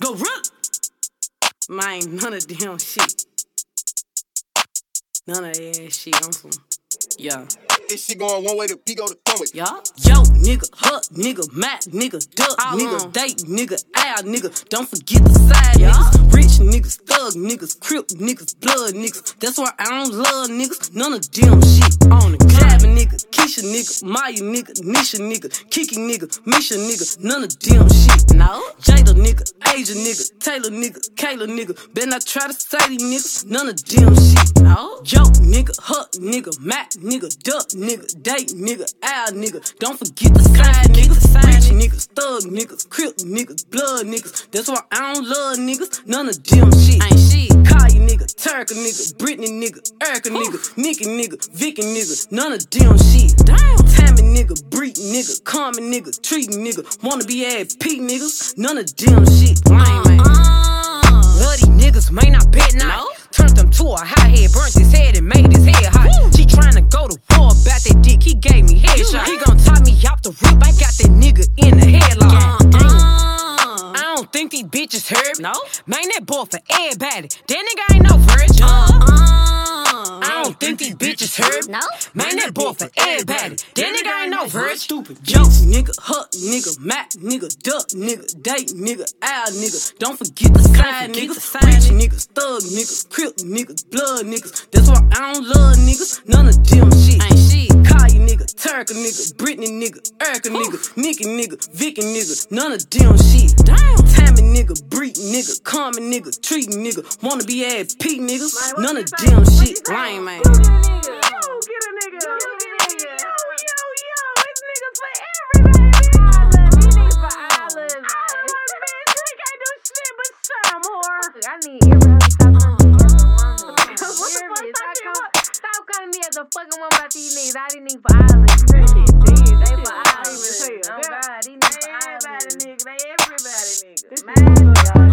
Go run! Man, none of them shit. None of that shit. I'm from, yeah. This shit going one way, the P go to come with. Yeah. Yo, nigga, hut, nigga, Matt, nigga, duck, nigga, date, nigga, owl, nigga. Don't forget the side niggas. Rich niggas, thug niggas, crip niggas, blood niggas. That's why I don't love niggas. None of them shit. On the Cabin nigga, Keisha nigga, Maya nigga, Nisha nigga, Kiki nigga, Misha nigga. None of them shit. No. Jada nigga, Asia nigga, Taylor nigga, Kayla nigga. Better not try to say these niggas. None of them shit. No. Yo, nigga, hut, nigga, Matt, nigga, duck, nigga, date, nigga, owl, nigga. Don't forget the side niggas. Rich niggas, thug niggas, crip niggas, blood niggas. That's why I don't love niggas. None of them shit. Ain't shit. Kaya nigga, Turka nigga, Britney nigga, Erica nigga, Nicki nigga, Vicky nigga. None of them shit. Damn. Tammy nigga, Breet nigga, Carmen nigga, Treat nigga, wanna be ass P niggas. None of them shit. Lame man. Love these niggas, may not bet not. No? Turned him to a hot head, burnt his head and made his head hot. Woo. She tryna go to war about that dick, he gave me headshot. He gon' top me off the rip, I got that nigga in the headlock. I don't think these bitches heard me. No? Man, that boy for everybody. That nigga ain't no virgin. I don't think these bitches heard me. No? Man, that boy for everybody. That nigga ain't no virgin. Stupid jokes, nigga, hut, nigga, Matt, nigga, duck, nigga, date, nigga, owl, nigga. Don't forget the side niggas. Rich niggas, thug niggas, crip niggas, blood niggas. That's why I don't love niggas. None of them shit. Ain't shit. Kaya nigga, Turka nigga, Britney nigga, Erica nigga, Nicki nigga, Vicky nigga. None of them shit. Damn. Tammy nigga, Breet nigga, Carmen nigga, Treat nigga, wanna be ass P niggas. None of them shit. Lame man. Get a nigga. It's niggas for everybody. We can't do shit but some whore. I need everybody to stop calling me as a fucking one about these niggas. I didn't need for islands. They for islands. Oh God, these niggas for islands. Everybody nigga. They everybody nigga.